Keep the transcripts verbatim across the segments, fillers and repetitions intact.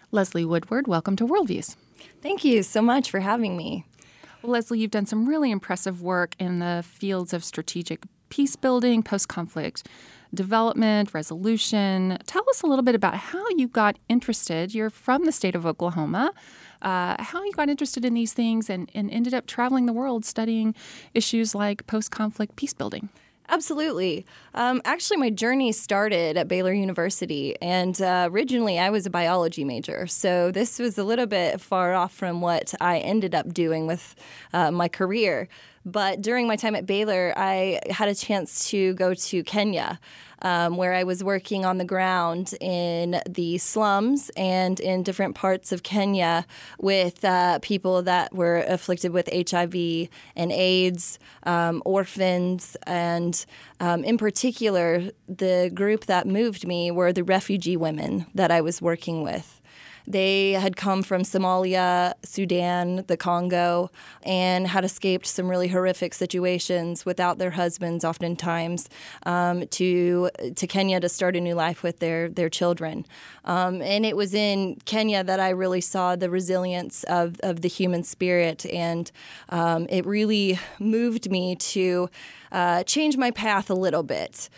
Leslie Woodward, welcome to Worldviews. Thank you so much for having me. Well, Leslie, you've done some really impressive work in the fields of strategic peace building, post-conflict development, resolution. Tell us a little bit about how you got interested. You're from the state of Oklahoma. Uh, how you got interested in these things and, and ended up traveling the world studying issues like post-conflict peace building. Absolutely. Um, actually, my journey started at Baylor University, and uh, originally I was a biology major, so this was a little bit far off from what I ended up doing with uh, my career. But during my time at Baylor, I had a chance to go to Kenya, um, where I was working on the ground in the slums and in different parts of Kenya with uh, people that were afflicted with H I V and AIDS, um, orphans, and um, in particular, the group that moved me were the refugee women that I was working with. They had come from Somalia, Sudan, the Congo, and had escaped some really horrific situations without their husbands oftentimes um, to to Kenya to start a new life with their, their children. Um, and it was in Kenya that I really saw the resilience of, of the human spirit, and um, it really moved me to uh, change my path a little bit.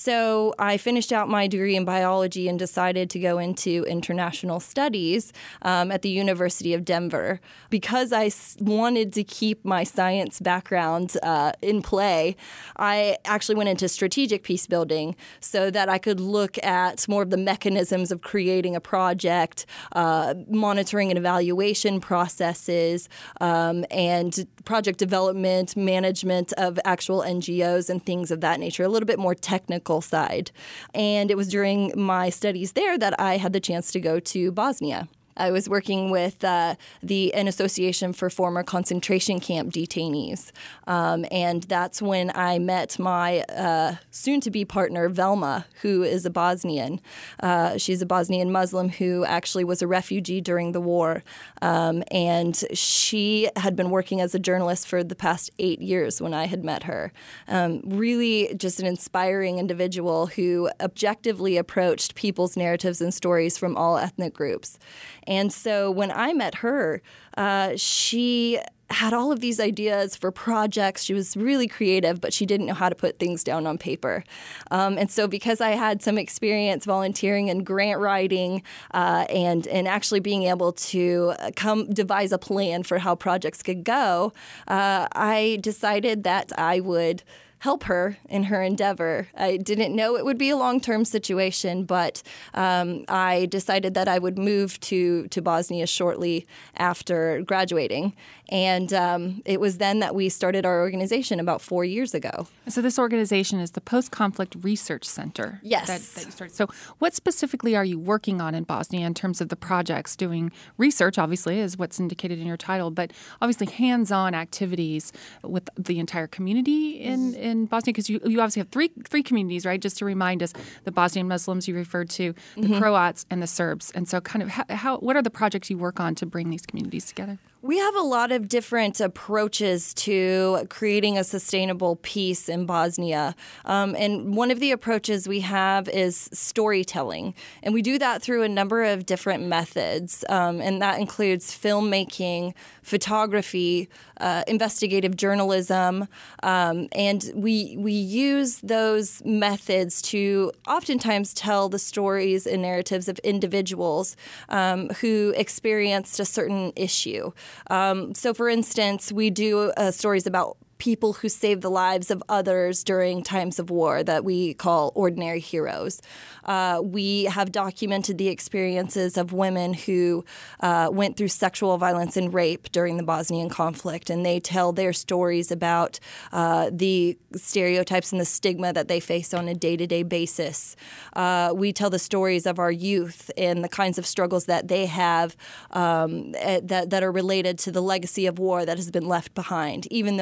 So I finished out my degree in biology and decided to go into international studies um, at the University of Denver. Because I s- wanted to keep my science background uh, in play, I actually went into strategic peace building so that I could look at more of the mechanisms of creating a project, uh, monitoring and evaluation processes, um, and project development, management of actual N G Os and things of that nature, a little bit more technical side. And it was during my studies there that I had the chance to go to Bosnia. I was working with uh, the an association for former concentration camp detainees, um, and that's when I met my uh, soon-to-be partner, Velma, who is a Bosnian. Uh, she's a Bosnian Muslim who actually was a refugee during the war, um, and she had been working as a journalist for the past eight years when I had met her. Um, really just an inspiring individual who objectively approached people's narratives and stories from all ethnic groups. And so when I met her, uh, she had all of these ideas for projects. She was really creative, but she didn't know how to put things down on paper. Um, and so because I had some experience volunteering and grant writing uh, and, and actually being able to come devise a plan for how projects could go, uh, I decided that I would help her in her endeavor. I didn't know it would be a long-term situation, but um, I decided that I would move to, to Bosnia shortly after graduating. And um, it was then that we started our organization about four years ago. So this organization is the Post-Conflict Research Center. Yes. That, that you started. So what specifically are you working on in Bosnia in terms of the projects? Doing research, obviously, is what's indicated in your title, but obviously hands-on activities with the entire community in, in Bosnia, because you, you obviously have three three communities, right? Just to remind us, the Bosnian Muslims you referred to, the mm-hmm. Croats, and the Serbs. And so kind of how, how what are the projects you work on to bring these communities together? We have a lot of different approaches to creating a sustainable peace in Bosnia. Um, and one of the approaches we have is storytelling. And we do that through a number of different methods. Um, and that includes filmmaking, photography, uh, investigative journalism. Um, and we, we use those methods to oftentimes tell the stories and narratives of individuals um, who experienced a certain issue. Um, so, for instance, we do uh, stories about people who save the lives of others during times of war that we call ordinary heroes. Uh, we have documented the experiences of women who uh, went through sexual violence and rape during the Bosnian conflict, and they tell their stories about uh, the stereotypes and the stigma that they face on a day-to-day basis. Uh, we tell the stories of our youth and the kinds of struggles that they have um, that, that are related to the legacy of war that has been left behind, even though they may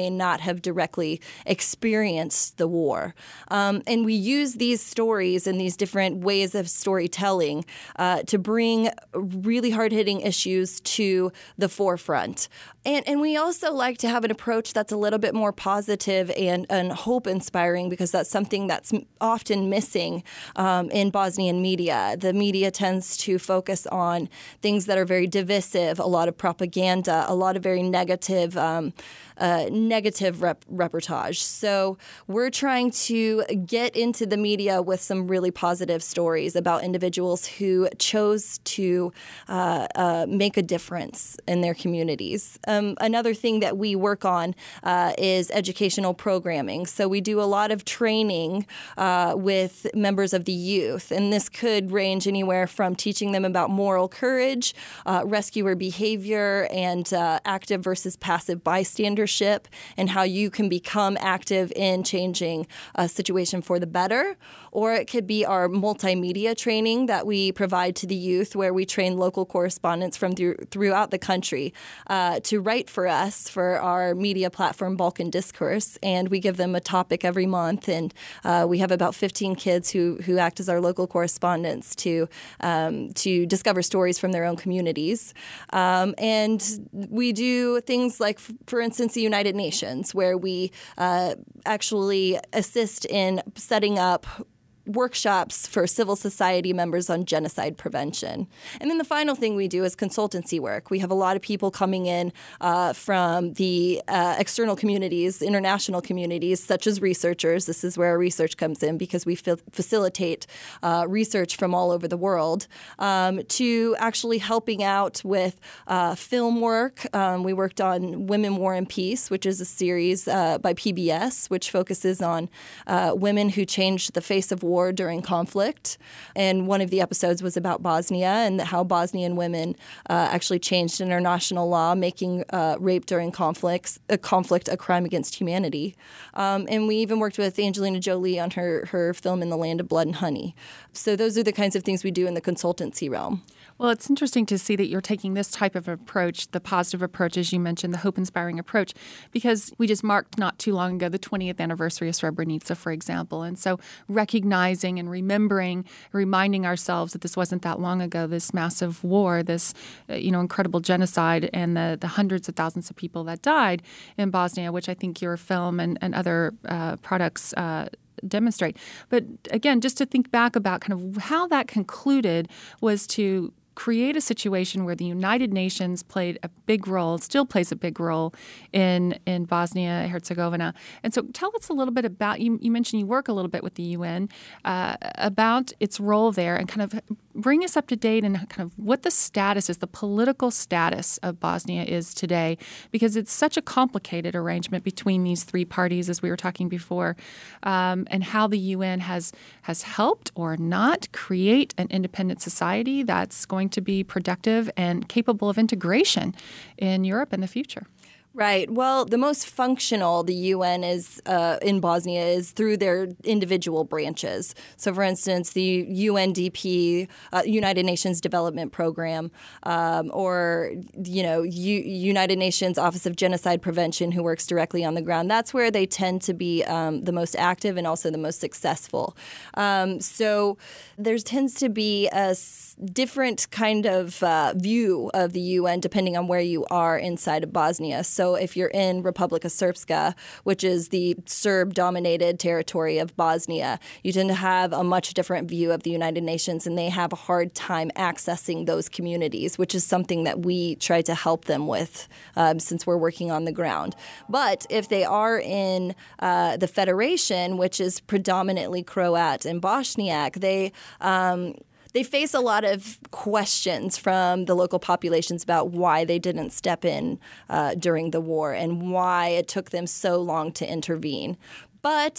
may not have directly experienced the war. Um, and we use these stories and these different ways of storytelling uh, to bring really hard-hitting issues to the forefront. And, and we also like to have an approach that's a little bit more positive and, and hope-inspiring, because that's something that's often missing um, in Bosnian media. The media tends to focus on things that are very divisive, a lot of propaganda, a lot of very negative um, uh, negative rep- reportage. So we're trying to get into the media with some really positive stories about individuals who chose to uh, uh, make a difference in their communities. Um, another thing that we work on uh, is educational programming. So we do a lot of training uh, with members of the youth, and this could range anywhere from teaching them about moral courage, uh, rescuer behavior, and uh, active versus passive bystandership, and how you can become active in changing a situation for the better. Or it could be our multimedia training that we provide to the youth, where we train local correspondents from through, throughout the country uh, to write for us for our media platform, Balkan Discourse, and we give them a topic every month, and uh, we have about fifteen kids who who act as our local correspondents to um, to discover stories from their own communities. Um, and we do things like, for instance, the United Nations, where we uh, actually assist in setting up workshops for civil society members on genocide prevention. And then the final thing we do is consultancy work. We have a lot of people coming in uh, from the uh, external communities, international communities, such as researchers. This is where our research comes in, because we fa- facilitate uh, research from all over the world, um, to actually helping out with uh, film work. Um, we worked on Women, War, and Peace, which is a series uh, by P B S, which focuses on uh, women who changed the face of war during conflict. And one of the episodes was about Bosnia and how Bosnian women uh, actually changed international law, making uh, rape during conflicts, a conflict a crime against humanity. Um, and we even worked with Angelina Jolie on her, her film In the Land of Blood and Honey. So those are the kinds of things we do in the consultancy realm. Well, it's interesting to see that you're taking this type of approach, the positive approach, as you mentioned, the hope-inspiring approach, because we just marked not too long ago the twentieth anniversary of Srebrenica, for example. And so recognizing and remembering, reminding ourselves that this wasn't that long ago, this massive war, this uh, you know incredible genocide, and the, the hundreds of thousands of people that died in Bosnia, which I think your film and, and other uh, products uh, demonstrate. But again, just to think back about kind of how that concluded was to create a situation where the United Nations played a big role, still plays a big role in, in Bosnia Herzegovina. And so tell us a little bit about, you, you mentioned you work a little bit with the U N, uh, about its role there, and kind of bring us up to date and kind of what the status is, the political status of Bosnia is today, because it's such a complicated arrangement between these three parties, as we were talking before, um, and how the U N has has helped or not create an independent society that's going to be productive and capable of integration in Europe in the future. Right. Well, the most functional the U N is uh, in Bosnia is through their individual branches. So, for instance, the U N D P, uh, United Nations Development Program, um, or, you know, U- United Nations Office of Genocide Prevention, who works directly on the ground. That's where they tend to be um, the most active and also the most successful. Um, so there tends to be a s- different kind of uh, view of the U N depending on where you are inside of Bosnia. So if you're in Republika Srpska, which is the Serb-dominated territory of Bosnia, you tend to have a much different view of the United Nations, and they have a hard time accessing those communities, which is something that we try to help them with um, since we're working on the ground. But if they are in uh, the Federation, which is predominantly Croat and Bosniak, they um, They face a lot of questions from the local populations about why they didn't step in uh, during the war and why it took them so long to intervene. But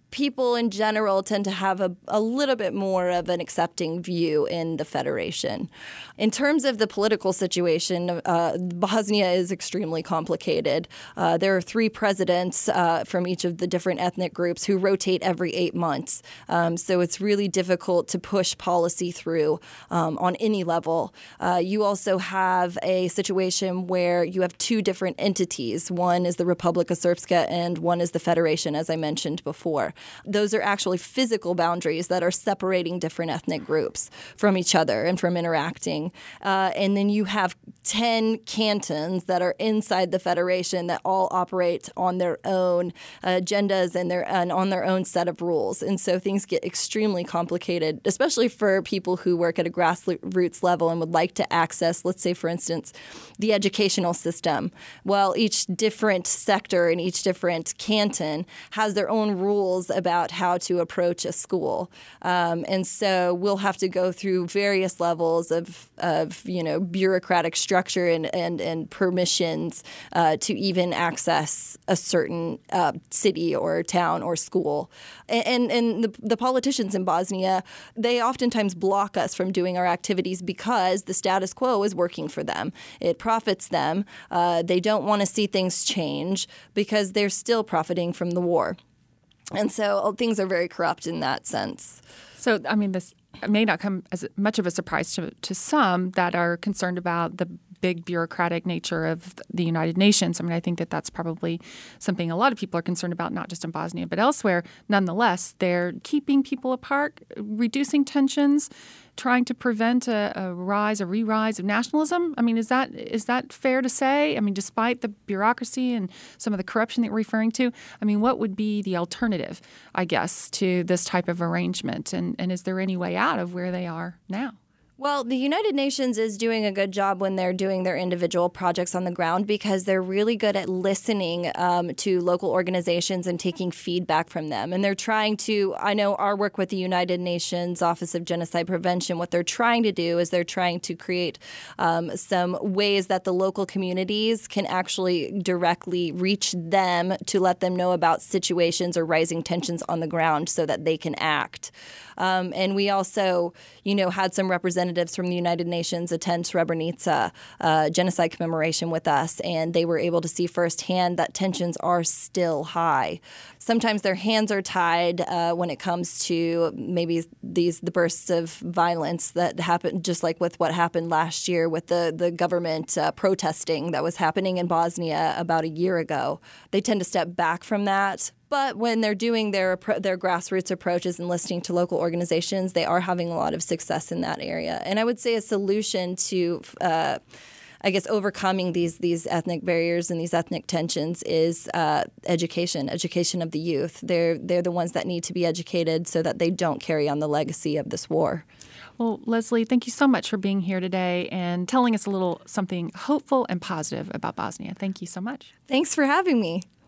people in general tend to have a, a little bit more of an accepting view in the Federation. In terms of the political situation, uh, Bosnia is extremely complicated. Uh, there are three presidents uh, from each of the different ethnic groups who rotate every eight months. Um, so it's really difficult to push policy through um, on any level. Uh, you also have a situation where you have two different entities. One is the Republika Srpska and one is the Federation, as I mentioned before. Those are actually physical boundaries that are separating different ethnic groups from each other and from interacting. Uh, and then you have ten cantons that are inside the Federation that all operate on their own agendas and, their, and on their own set of rules. And so things get extremely complicated, especially for people who work at a grassroots level and would like to access, let's say, for instance, the educational system. Well, each different sector and each different canton has their own rules about how to approach a school. Um, and so we'll have to go through various levels of, of you know, bureaucratic structure and, and, and permissions uh, to even access a certain uh, city or town or school. And, and the, the politicians in Bosnia, they oftentimes block us from doing our activities because the status quo is working for them. It profits them. Uh, they don't want to see things change because they're still profiting from the war. And so things are very corrupt in that sense. So, I mean, this may not come as much of a surprise to, to some that are concerned about the big bureaucratic nature of the United Nations. I mean, I think that that's probably something a lot of people are concerned about, not just in Bosnia, but elsewhere. Nonetheless, they're keeping people apart, reducing tensions, trying to prevent a, a rise, a re-rise of nationalism. I mean, is that is that fair to say? I mean, despite the bureaucracy and some of the corruption that we're referring to, I mean, what would be the alternative, I guess, to this type of arrangement? And, and is there any way out of where they are now? Well, the United Nations is doing a good job when they're doing their individual projects on the ground because they're really good at listening um, to local organizations and taking feedback from them. And they're trying to, I know our work with the United Nations Office of Genocide Prevention, what they're trying to do is they're trying to create um, some ways that the local communities can actually directly reach them to let them know about situations or rising tensions on the ground so that they can act. Um, and we also, you know, had some representatives from the United Nations attend Srebrenica uh, genocide commemoration with us, and they were able to see firsthand that tensions are still high. Sometimes their hands are tied uh, when it comes to maybe these the bursts of violence that happen, just like with what happened last year with the, the government uh, protesting that was happening in Bosnia about a year ago. They tend to step back from that. But when they're doing their their grassroots approaches and listening to local organizations, they are having a lot of success in that area. And I would say a solution to, uh, I guess, overcoming these these ethnic barriers and these ethnic tensions is uh, education, education of the youth. They're they're the ones that need to be educated so that they don't carry on the legacy of this war. Well, Leslie, thank you so much for being here today and telling us a little something hopeful and positive about Bosnia. Thank you so much. Thanks for having me.